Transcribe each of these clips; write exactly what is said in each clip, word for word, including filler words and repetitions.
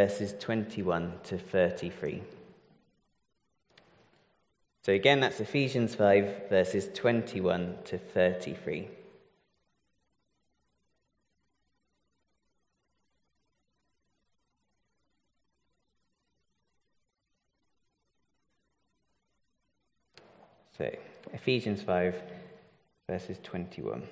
verses twenty-one to thirty-three. So again, that's Ephesians five, verses twenty-one to thirty-three. So, Ephesians five, verses twenty-one.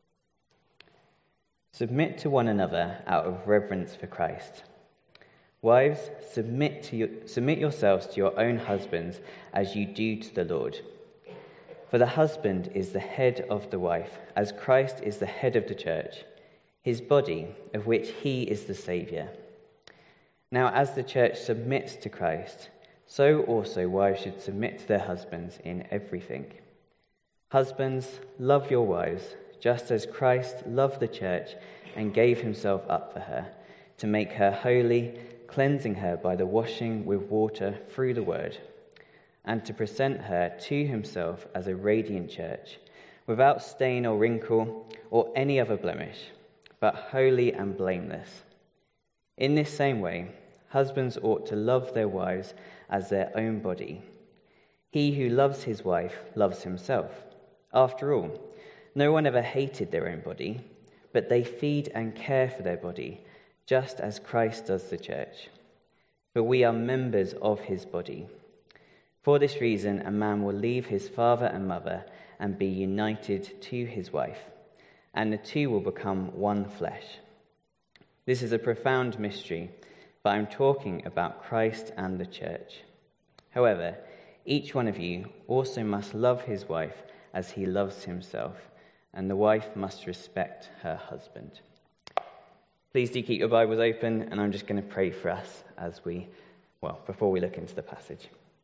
Submit to one another out of reverence for Christ. Wives, submit to your, submit yourselves to your own husbands as you do to the Lord. For the husband is the head of the wife, as Christ is the head of the church, his body, of which he is the Saviour. Now, as the church submits to Christ, so also wives should submit to their husbands in everything. Husbands, love your wives, just as Christ loved the church and gave himself up for her, to make her holy, cleansing her by the washing with water through the word, and to present her to himself as a radiant church, without stain or wrinkle or any other blemish, but holy and blameless. In this same way, husbands ought to love their wives as their own body. He who loves his wife loves himself. After all, no one ever hated their own body, but they feed and care for their body, just as Christ does the church. For we are members of his body. For this reason, a man will leave his father and mother and be united to his wife, and the two will become one flesh. This is a profound mystery, but I'm talking about Christ and the church. However, each one of you also must love his wife as he loves himself, and the wife must respect her husband. Please do keep your Bibles open, and I'm just going to pray for us as we, well, before we look into the passage.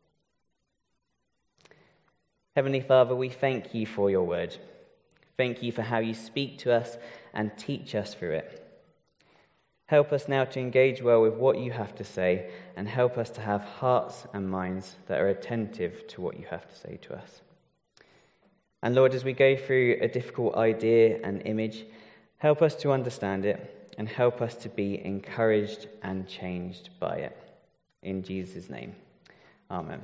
Heavenly Father, we thank you for your word. Thank you for how you speak to us and teach us through it. Help us now to engage well with what you have to say, and help us to have hearts and minds that are attentive to what you have to say to us. And Lord, as we go through a difficult idea and image, help us to understand it, and help us to be encouraged and changed by it. In Jesus' name, amen.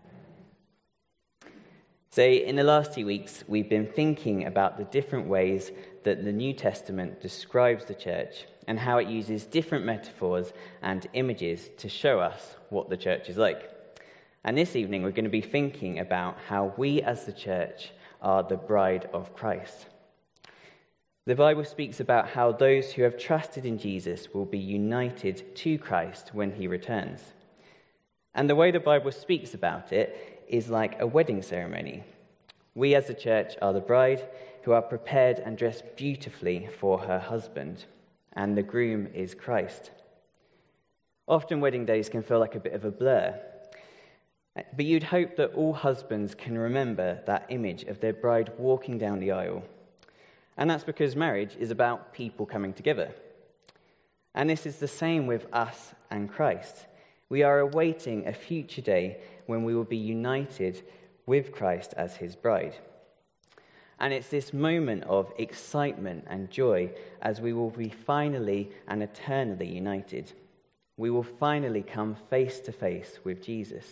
So in the last two weeks, we've been thinking about the different ways that the New Testament describes the church and how it uses different metaphors and images to show us what the church is like. And this evening, we're going to be thinking about how we as the church are the bride of Christ. The Bible speaks about how those who have trusted in Jesus will be united to Christ when he returns. And the way the Bible speaks about it is like a wedding ceremony. We as a church are the bride who are prepared and dressed beautifully for her husband, and the groom is Christ. Often wedding days can feel like a bit of a blur, but you'd hope that all husbands can remember that image of their bride walking down the aisle. And that's because marriage is about people coming together. And this is the same with us and Christ. We are awaiting a future day when we will be united with Christ as his bride. And it's this moment of excitement and joy as we will be finally and eternally united. We will finally come face to face with Jesus.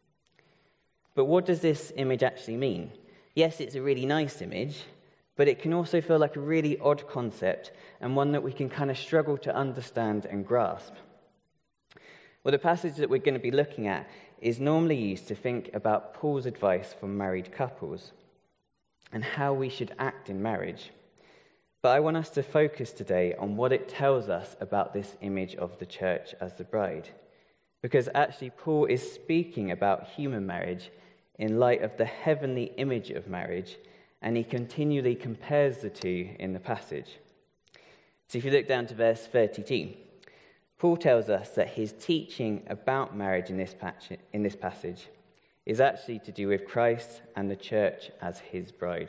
But what does this image actually mean? Yes, it's a really nice image, but it can also feel like a really odd concept and one that we can kind of struggle to understand and grasp. Well, the passage that we're going to be looking at is normally used to think about Paul's advice for married couples and how we should act in marriage. But I want us to focus today on what it tells us about this image of the church as the bride, because actually Paul is speaking about human marriage in light of the heavenly image of marriage, and he continually compares the two in the passage. So if you look down to verse thirty-two, Paul tells us that his teaching about marriage in this, patch, in this passage is actually to do with Christ and the church as his bride.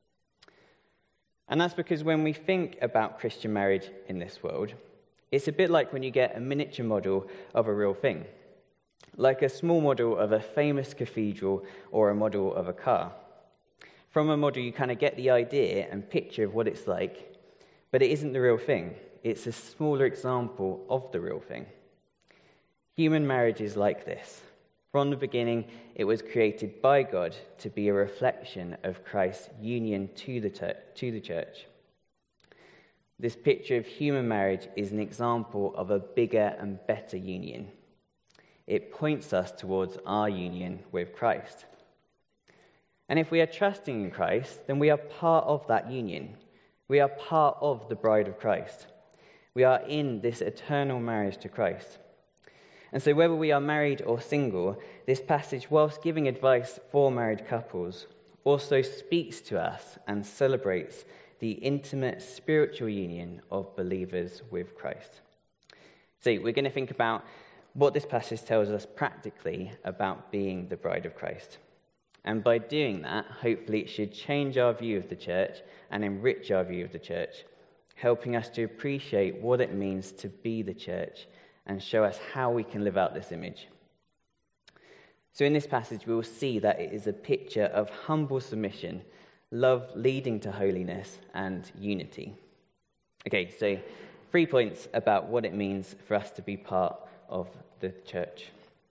And that's because when we think about Christian marriage in this world, it's a bit like when you get a miniature model of a real thing, like a small model of a famous cathedral or a model of a car. From a model, you kind of get the idea and picture of what it's like, but it isn't the real thing. It's a smaller example of the real thing. Human marriage is like this. From the beginning, it was created by God to be a reflection of Christ's union to the, ter- to the church. This picture of human marriage is an example of a bigger and better union. It points us towards our union with Christ. And if we are trusting in Christ, then we are part of that union. We are part of the bride of Christ. We are in this eternal marriage to Christ. And so whether we are married or single, this passage, whilst giving advice for married couples, also speaks to us and celebrates the intimate spiritual union of believers with Christ. So we're going to think about what this passage tells us practically about being the bride of Christ. And by doing that, hopefully it should change our view of the church and enrich our view of the church, helping us to appreciate what it means to be the church and show us how we can live out this image. So in this passage, we will see that it is a picture of humble submission, love leading to holiness, and unity. Okay, so three points about what it means for us to be part of the church.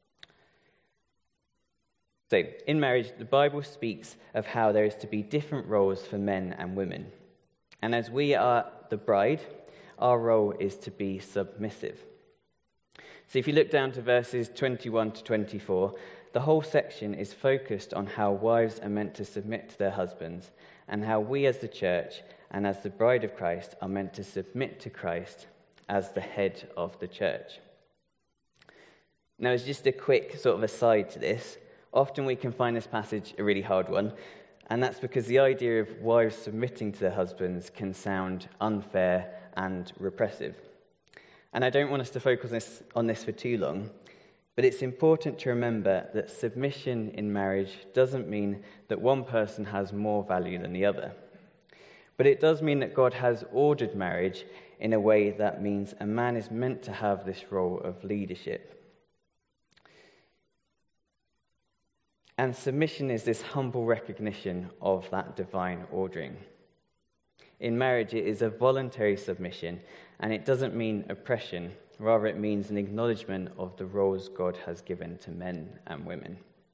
So, in marriage, the Bible speaks of how there is to be different roles for men and women. And as we are the bride, our role is to be submissive. So if you look down to verses twenty-one to twenty-four, the whole section is focused on how wives are meant to submit to their husbands, and how we as the church and as the bride of Christ are meant to submit to Christ as the head of the church. Now, as just a quick sort of aside to this, often we can find this passage a really hard one, and that's because the idea of wives submitting to their husbands can sound unfair and repressive. And I don't want us to focus this, on this for too long, but it's important to remember that submission in marriage doesn't mean that one person has more value than the other. But it does mean that God has ordered marriage in a way that means a man is meant to have this role of leadership. And submission is this humble recognition of that divine ordering. In marriage, it is a voluntary submission, and it doesn't mean oppression. Rather, it means an acknowledgement of the roles God has given to men and women.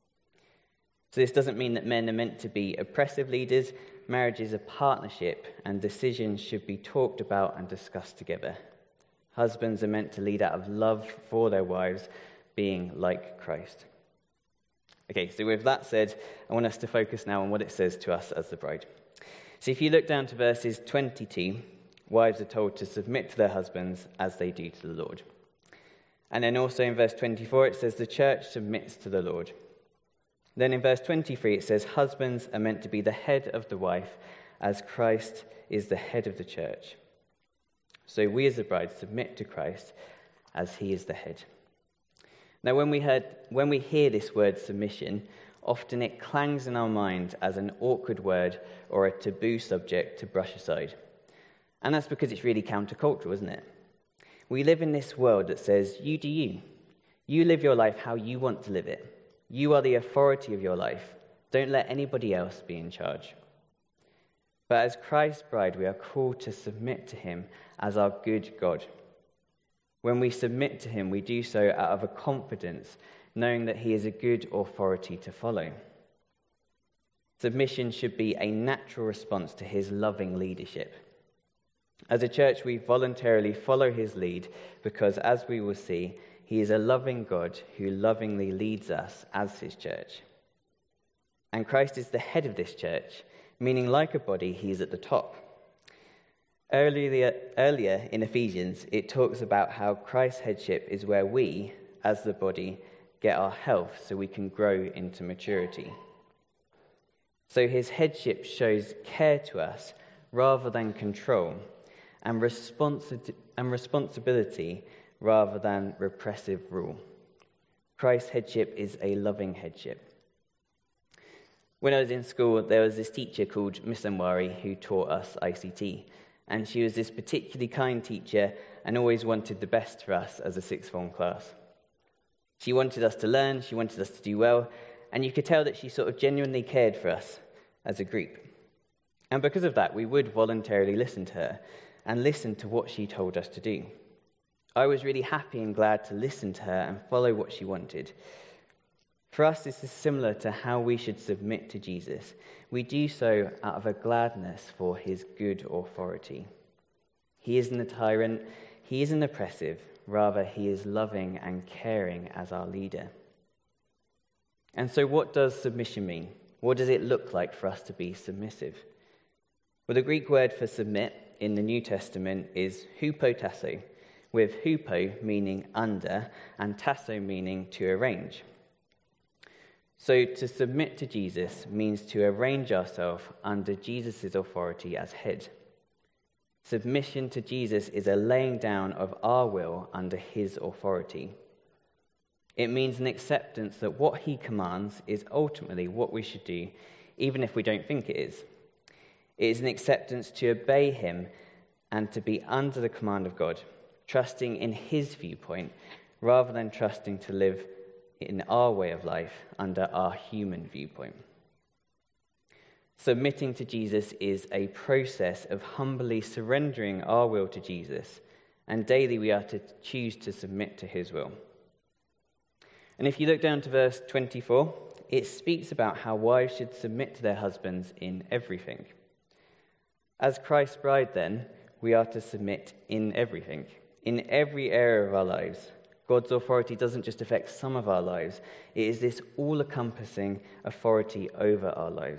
So this doesn't mean that men are meant to be oppressive leaders. Marriage is a partnership, and decisions should be talked about and discussed together. Husbands are meant to lead out of love for their wives, being like Christ. Okay, so with that said, I want us to focus now on what it says to us as the bride. So if you look down to verses twenty-two, wives are told to submit to their husbands as they do to the Lord. And then also in verse twenty-four, it says the church submits to the Lord. Then in verse twenty-three, it says husbands are meant to be the head of the wife as Christ is the head of the church. So we as the bride submit to Christ as he is the head. Now when we heard, when we hear this word submission, often it clangs in our mind as an awkward word or a taboo subject to brush aside. And that's because it's really countercultural, isn't it? We live in this world that says, you do you. You live your life how you want to live it. You are the authority of your life. Don't let anybody else be in charge. But as Christ's bride, we are called to submit to him as our good God. When we submit to him, we do so out of a confidence, knowing that he is a good authority to follow. Submission should be a natural response to his loving leadership. As a church, we voluntarily follow his lead because, as we will see, he is a loving God who lovingly leads us as his church. And Christ is the head of this church, meaning like a body, he is at the top. Earlier, earlier in Ephesians, it talks about how Christ's headship is where we, as the body, get our health so we can grow into maturity. So his headship shows care to us rather than control, and, responsi- and responsibility rather than repressive rule. Christ's headship is a loving headship. When I was in school, there was this teacher called Miss Amwari who taught us I C T, and she was this particularly kind teacher and always wanted the best for us as a sixth form class. She wanted us to learn, she wanted us to do well, and you could tell that she sort of genuinely cared for us as a group. And because of that, we would voluntarily listen to her and listen to what she told us to do. I was really happy and glad to listen to her and follow what she wanted. For us, this is similar to how we should submit to Jesus. We do so out of a gladness for his good authority. He isn't a tyrant, he isn't oppressive, rather he is loving and caring as our leader. And so what does submission mean? What does it look like for us to be submissive? Well, the Greek word for submit in the New Testament is hupotasso, with hupo meaning under and tasso meaning to arrange. So to submit to Jesus means to arrange ourselves under Jesus' authority as head. Submission to Jesus is a laying down of our will under his authority. It means an acceptance that what he commands is ultimately what we should do, even if we don't think it is. It is an acceptance to obey him and to be under the command of God, trusting in his viewpoint rather than trusting to live in our way of life under our human viewpoint. Submitting to Jesus is a process of humbly surrendering our will to Jesus, and daily we are to choose to submit to his will. And if you look down to verse twenty-four, it speaks about how wives should submit to their husbands in everything. As Christ's bride, then, we are to submit in everything, in every area of our lives. God's authority doesn't just affect some of our lives. It is this all-encompassing authority over our lives.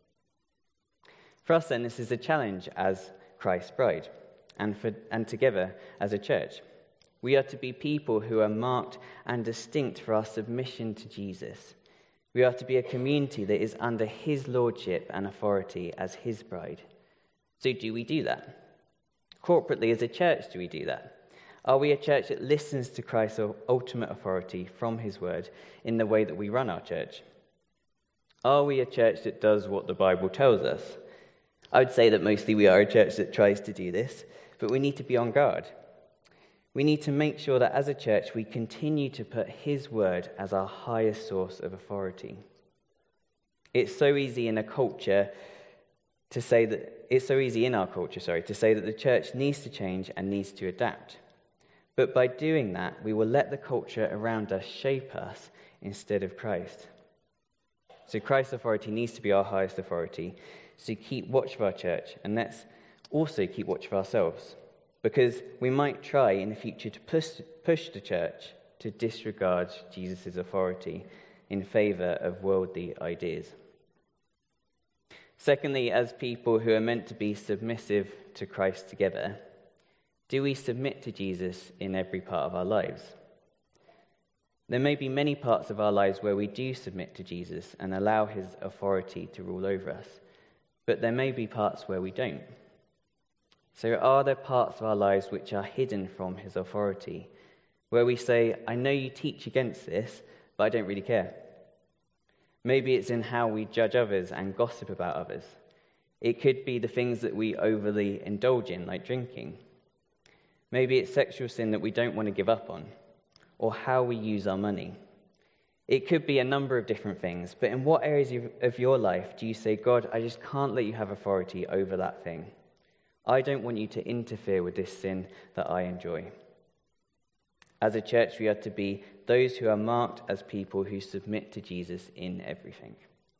For us, then, this is a challenge as Christ's bride, and, for, and together as a church. We are to be people who are marked and distinct for our submission to Jesus. We are to be a community that is under his lordship and authority as his bride. So do we do that? Corporately, as a church, do we do that? Are we a church that listens to Christ's ultimate authority from his word in the way that we run our church? Are we a church that does what the Bible tells us? I would say that mostly we are a church that tries to do this, but we need to be on guard. We need to make sure that as a church we continue to put his word as our highest source of authority. It's so easy in a culture to say that, it's so easy in our culture, sorry, to say that the church needs to change and needs to adapt. But by doing that, we will let the culture around us shape us instead of Christ. So Christ's authority needs to be our highest authority. So keep watch of our church, and let's also keep watch of ourselves. Because we might try in the future to push, push the church to disregard Jesus' authority in favour of worldly ideas. Secondly, as people who are meant to be submissive to Christ together, do we submit to Jesus in every part of our lives? There may be many parts of our lives where we do submit to Jesus and allow his authority to rule over us, but there may be parts where we don't. So are there parts of our lives which are hidden from his authority, where we say, I know you teach against this, but I don't really care? Maybe it's in how we judge others and gossip about others. It could be the things that we overly indulge in, like drinking. Maybe it's sexual sin that we don't want to give up on, or how we use our money. It could be a number of different things, but in what areas of your life do you say, God, I just can't let you have authority over that thing? I don't want you to interfere with this sin that I enjoy. As a church, we are to be those who are marked as people who submit to Jesus in everything.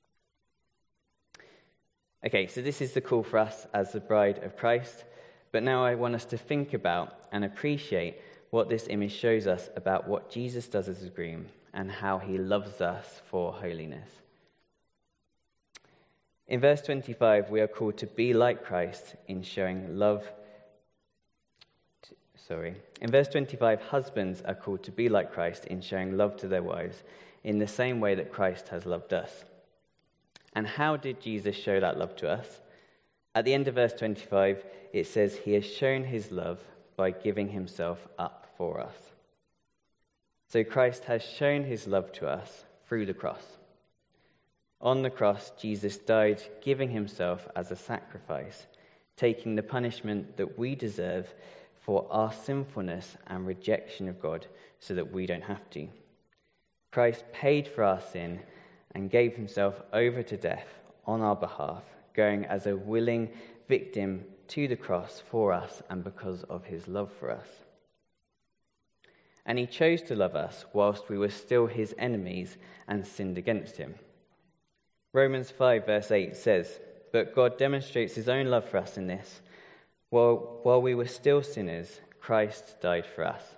Okay, so this is the call for us as the bride of Christ. But now I want us to think about and appreciate what this image shows us about what Jesus does as a groom and how he loves us for holiness. In verse twenty-five, we are called to be like Christ in showing love. To, sorry. In verse twenty-five, husbands are called to be like Christ in showing love to their wives in the same way that Christ has loved us. And how did Jesus show that love to us? At the end of verse twenty-five, it says, he has shown his love by giving himself up for us. So Christ has shown his love to us through the cross. On the cross, Jesus died, giving himself as a sacrifice, taking the punishment that we deserve for our sinfulness and rejection of God so that we don't have to. Christ paid for our sin and gave himself over to death on our behalf, going as a willing victim to the cross for us and because of his love for us. and he chose to love us whilst we were still his enemies and sinned against him. Romans five verse eight says, "But God demonstrates his own love for us in this. While, while we were still sinners, Christ died for us."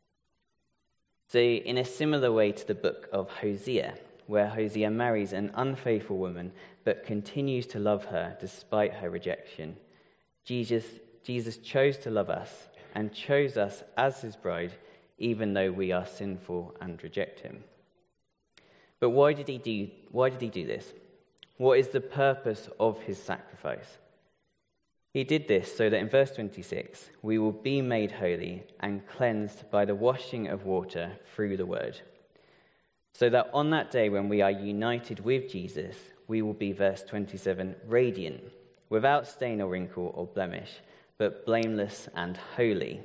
So in a similar way to the book of Hosea, where Hosea marries an unfaithful woman but continues to love her despite her rejection, Jesus, Jesus chose to love us and chose us as his bride, even though we are sinful and reject him. But why did he do, why did he do this? What is the purpose of his sacrifice? He did this so that in verse twenty-six, we will be made holy and cleansed by the washing of water through the word. So that on that day when we are united with Jesus, we will be, verse twenty-seven, radiant, without stain or wrinkle or blemish, but blameless and holy.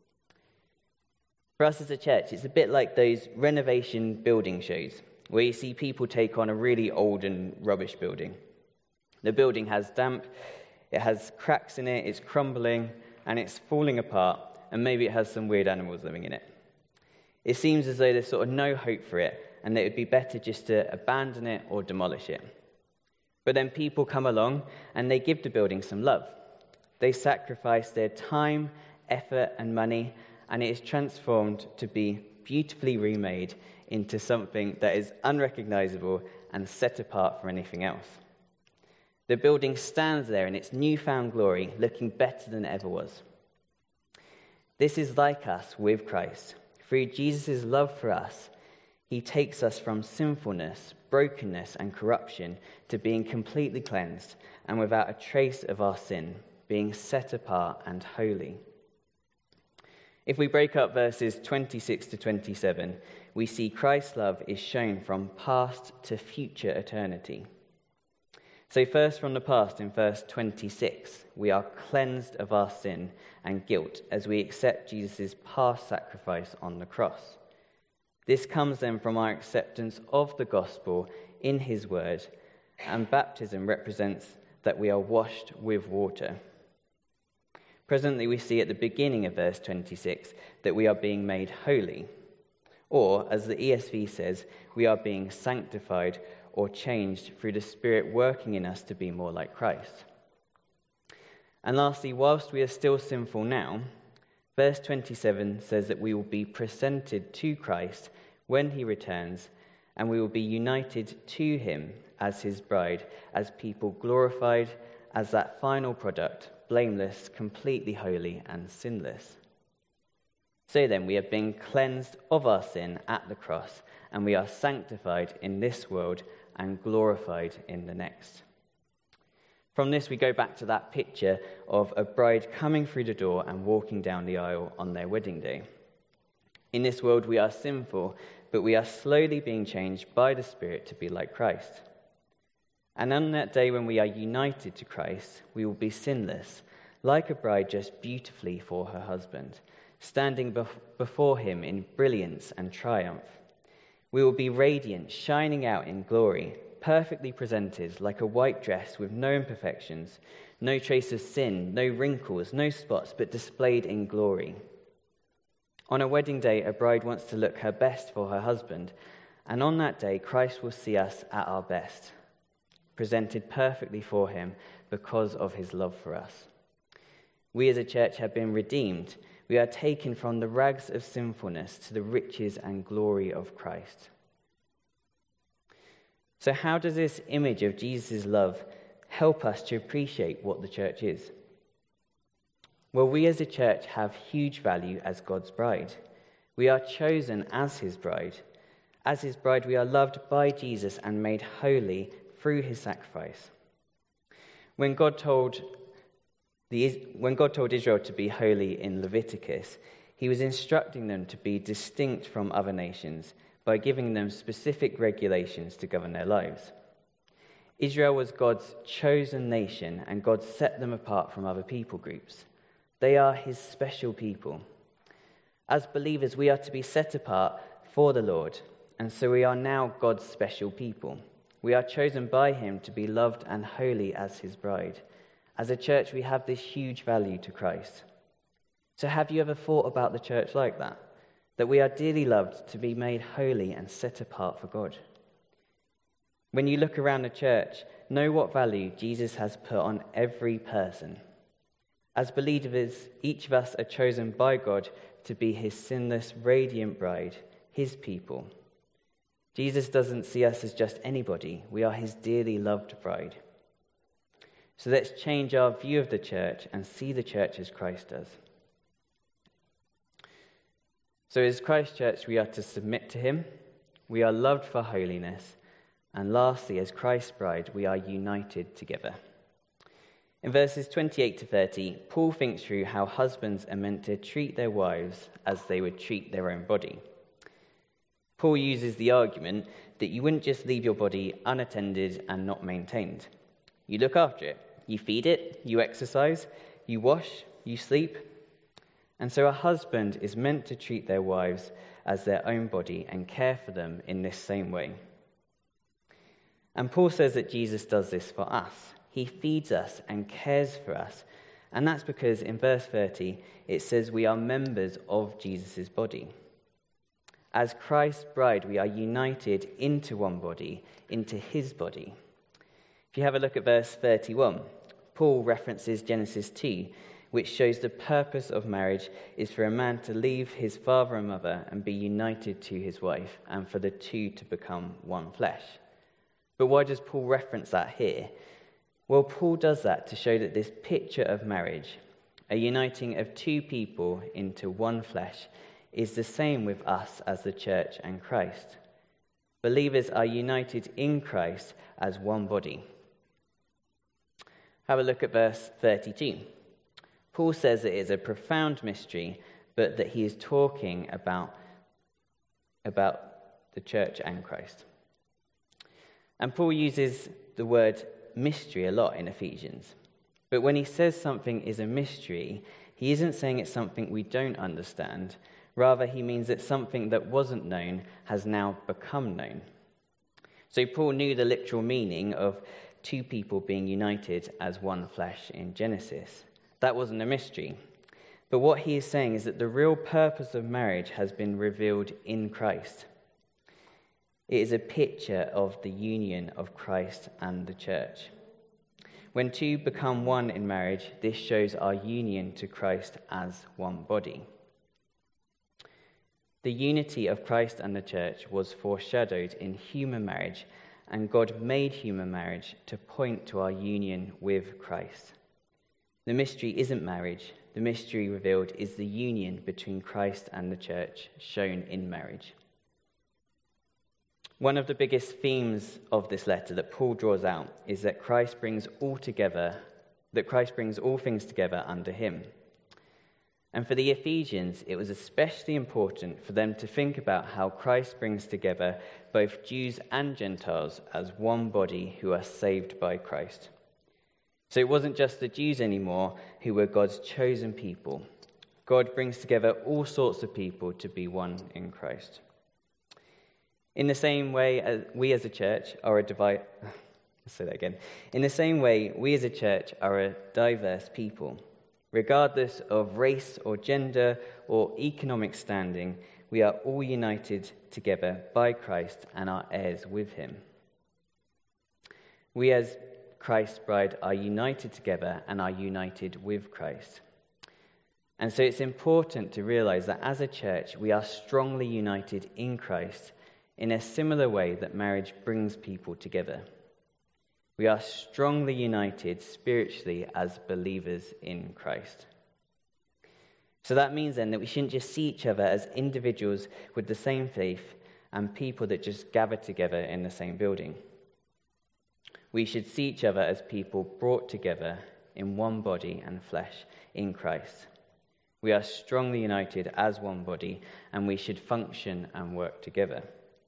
For us as a church, it's a bit like those renovation building shows, where you see people take on a really old and rubbish building. The building has damp, it has cracks in it, it's crumbling, and it's falling apart, and maybe it has some weird animals living in it. It seems as though there's sort of no hope for it, and that it would be better just to abandon it or demolish it. But then people come along, and they give the building some love. They sacrifice their time, effort, and money, and it is transformed to be beautifully remade into something that is unrecognizable and set apart from anything else. The building stands there in its newfound glory, looking better than it ever was. This is like us with Christ. Through Jesus' love for us, he takes us from sinfulness, brokenness, and corruption to being completely cleansed and without a trace of our sin, being set apart and holy. If we break up verses twenty-six to twenty-seven, we see Christ's love is shown from past to future eternity. So first from the past, in verse twenty-six, we are cleansed of our sin and guilt as we accept Jesus' past sacrifice on the cross. This comes then from our acceptance of the gospel in his word, and baptism represents that we are washed with water. Presently, we see at the beginning of verse twenty-six that we are being made holy, or, as the E S V says, we are being sanctified or changed through the Spirit working in us to be more like Christ. And lastly, whilst we are still sinful now, verse twenty-seven says that we will be presented to Christ when he returns, and we will be united to him as his bride, as people glorified as that final product, blameless, completely holy, and sinless. So then, we have been cleansed of our sin at the cross, and we are sanctified in this world and glorified in the next. From this, we go back to that picture of a bride coming through the door and walking down the aisle on their wedding day. In this world, we are sinful, but we are slowly being changed by the Spirit to be like Christ. And on that day when we are united to Christ, we will be sinless, like a bride dressed beautifully for her husband, standing bef- before him in brilliance and triumph. We will be radiant, shining out in glory, perfectly presented like a white dress with no imperfections, no trace of sin, no wrinkles, no spots, but displayed in glory. On a wedding day, a bride wants to look her best for her husband, and on that day, Christ will see us at our best, presented perfectly for him because of his love for us. We as a church have been redeemed. We are taken from the rags of sinfulness to the riches and glory of Christ. So how does this image of Jesus' love help us to appreciate what the church is? Well, we as a church have huge value as God's bride. We are chosen as his bride. As his bride, we are loved by Jesus and made holy through his sacrifice. When God told the, when God told Israel to be holy in Leviticus, he was instructing them to be distinct from other nations by giving them specific regulations to govern their lives. Israel was God's chosen nation, and God set them apart from other people groups. They are his special people. As believers, we are to be set apart for the Lord, and so we are now God's special people. We are chosen by him to be loved and holy as his bride. As a church, we have this huge value to Christ. So have you ever thought about the church like that? that we are dearly loved to be made holy and set apart for God. When you look around the church, know what value Jesus has put on every person. As believers, each of us are chosen by God to be his sinless, radiant bride, his people. Jesus doesn't see us as just anybody. We are his dearly loved bride. So let's change our view of the church and see the church as Christ does. So as Christ Church, we are to submit to him. We are loved for holiness. And lastly, as Christ's bride, we are united together. In verses twenty-eight to thirty, Paul thinks through how husbands are meant to treat their wives as they would treat their own body. Paul uses the argument that you wouldn't just leave your body unattended and not maintained. You look after it. You feed it. You exercise. You wash. You sleep. And so a husband is meant to treat their wives as their own body and care for them in this same way. And Paul says that Jesus does this for us. He feeds us and cares for us. And that's because in verse thirty, it says we are members of Jesus' body. As Christ's bride, we are united into one body, into his body. If you have a look at verse thirty-one, Paul references Genesis two, which shows the purpose of marriage is for a man to leave his father and mother and be united to his wife, and for the two to become one flesh. But why does Paul reference that here? Well, Paul does that to show that this picture of marriage, a uniting of two people into one flesh, is the same with us as the church and Christ. Believers are united in Christ as one body. Have a look at verse thirty-two. Paul says it is a profound mystery, but that he is talking about, about the church and Christ. And Paul uses the word mystery a lot in Ephesians. But when he says something is a mystery, he isn't saying it's something we don't understand. Rather, he means that something that wasn't known has now become known. So Paul knew the literal meaning of two people being united as one flesh in Genesis. That wasn't a mystery. But what he is saying is that the real purpose of marriage has been revealed in Christ. It is a picture of the union of Christ and the church. When two become one in marriage, this shows our union to Christ as one body. The unity of Christ and the church was foreshadowed in human marriage, and God made human marriage to point to our union with Christ. The mystery isn't marriage. The mystery revealed is the union between Christ and the church shown in marriage. One of the biggest themes of this letter that Paul draws out is that Christ brings all together, that Christ brings all things together under him. And for the Ephesians, it was especially important for them to think about how Christ brings together both Jews and Gentiles as one body who are saved by Christ. So it wasn't just the Jews anymore who were God's chosen people. God brings together all sorts of people to be one in Christ. In the same way, as we as a church are a divi- Let's say that again. In the same way, we as a church are a diverse people. Regardless of race or gender or economic standing, we are all united together by Christ and are heirs with him. We as Christ's bride are united together and are united with Christ. And so it's important to realize that as a church, we are strongly united in Christ in a similar way that marriage brings people together. We are strongly united spiritually as believers in Christ. So that means then that we shouldn't just see each other as individuals with the same faith and people that just gather together in the same building. We should see each other as people brought together in one body and flesh in Christ. We are strongly united as one body, and we should function and work together.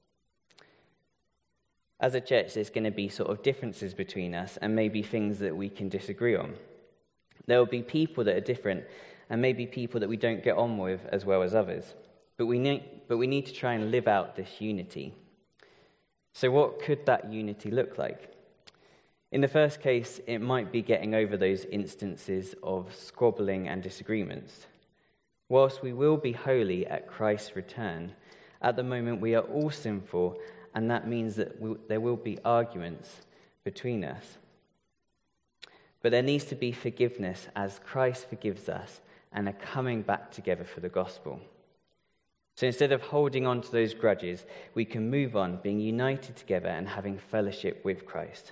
As a church, there's going to be sort of differences between us and maybe things that we can disagree on. There will be people that are different and maybe people that we don't get on with as well as others. But we need, but we need to try and live out this unity. So what could that unity look like? In the first case, it might be getting over those instances of squabbling and disagreements. Whilst we will be holy at Christ's return, at the moment we are all sinful, and that means that we, there will be arguments between us. But there needs to be forgiveness as Christ forgives us, and a coming back together for the gospel. So instead of holding on to those grudges, we can move on, being united together and having fellowship with Christ.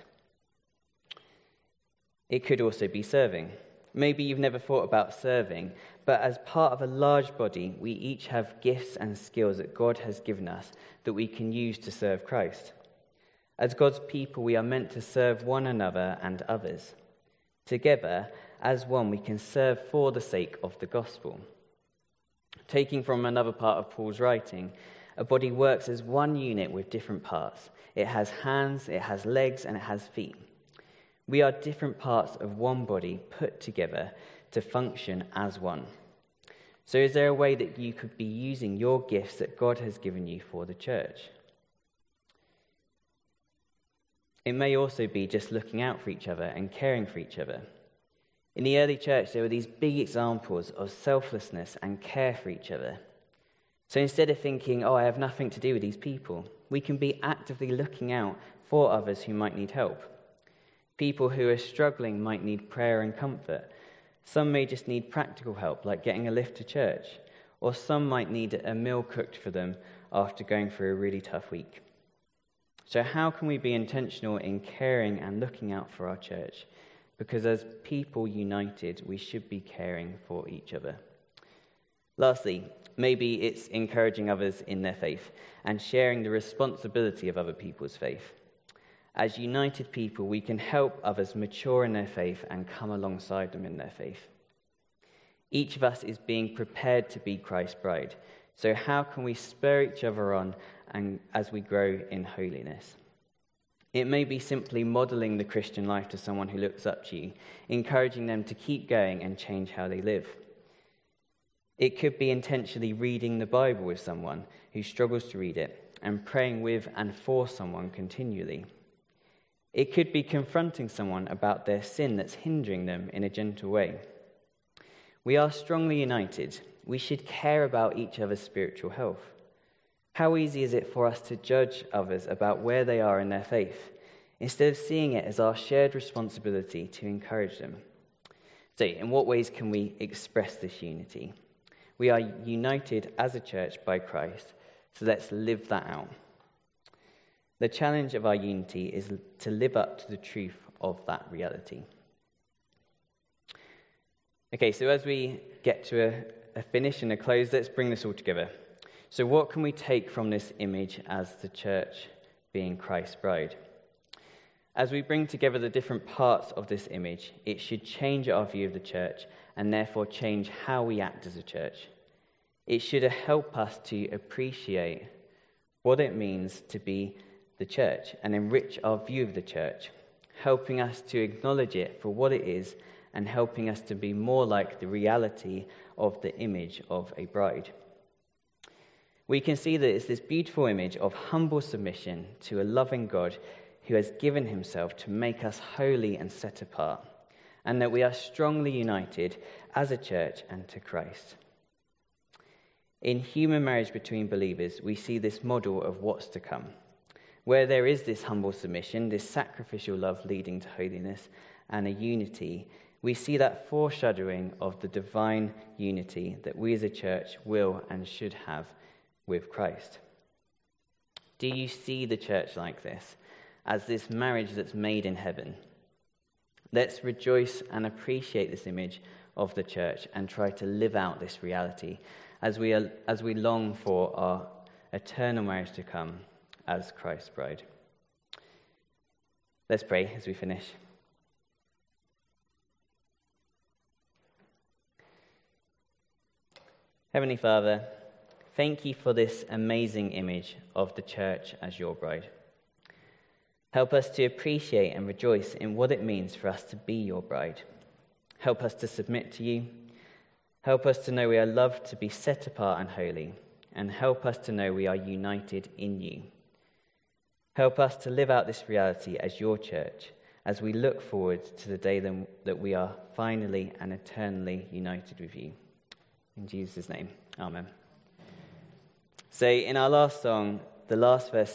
It could also be serving. Maybe you've never thought about serving, but as part of a large body, we each have gifts and skills that God has given us that we can use to serve Christ. As God's people, we are meant to serve one another and others. Together, as one, we can serve for the sake of the gospel. Taking from another part of Paul's writing, a body works as one unit with different parts. It has hands, it has legs, and it has feet. We are different parts of one body put together to function as one. So is there a way that you could be using your gifts that God has given you for the church? It may also be just looking out for each other and caring for each other. In the early church, there were these big examples of selflessness and care for each other. So instead of thinking, oh, I have nothing to do with these people, we can be actively looking out for others who might need help. People who are struggling might need prayer and comfort. Some may just need practical help, like getting a lift to church, or some might need a meal cooked for them after going through a really tough week. So how can we be intentional in caring and looking out for our church? Because as people united, we should be caring for each other. Lastly, maybe it's encouraging others in their faith and sharing the responsibility of other people's faith. As united people, we can help others mature in their faith and come alongside them in their faith. Each of us is being prepared to be Christ's bride. So how can we spur each other on and as we grow in holiness? It may be simply modeling the Christian life to someone who looks up to you, encouraging them to keep going and change how they live. It could be intentionally reading the Bible with someone who struggles to read it and praying with and for someone continually. It could be confronting someone about their sin that's hindering them in a gentle way. We are strongly united. We should care about each other's spiritual health. How easy is it for us to judge others about where they are in their faith, instead of seeing it as our shared responsibility to encourage them? So, in what ways can we express this unity? We are united as a church by Christ, so let's live that out. The challenge of our unity is to live up to the truth of that reality. Okay, so as we get to a, a finish and a close, let's bring this all together. So what can we take from this image as the church being Christ's bride? As we bring together the different parts of this image, it should change our view of the church and therefore change how we act as a church. It should help us to appreciate what it means to be the church and enrich our view of the church, helping us to acknowledge it for what it is and helping us to be more like the reality of the image of a bride. We can see that it's this beautiful image of humble submission to a loving God who has given himself to make us holy and set apart, and that we are strongly united as a church and to Christ. In human marriage between believers, we see this model of what's to come, where there is this humble submission, this sacrificial love leading to holiness and a unity. We see that foreshadowing of the divine unity that we as a church will and should have with Christ. Do you see the church like this, as this marriage that's made in heaven? Let's rejoice and appreciate this image of the church and try to live out this reality as we are, as we long for our eternal marriage to come as Christ's bride. Let's pray as we finish. Heavenly Father, thank you for this amazing image of the church as your bride. Help us to appreciate and rejoice in what it means for us to be your bride. Help us to submit to you. Help us to know we are loved to be set apart and holy. And help us to know we are united in you. Help us to live out this reality as your church as we look forward to the day that we are finally and eternally united with you. In Jesus' name, amen. So in our last song, the last verse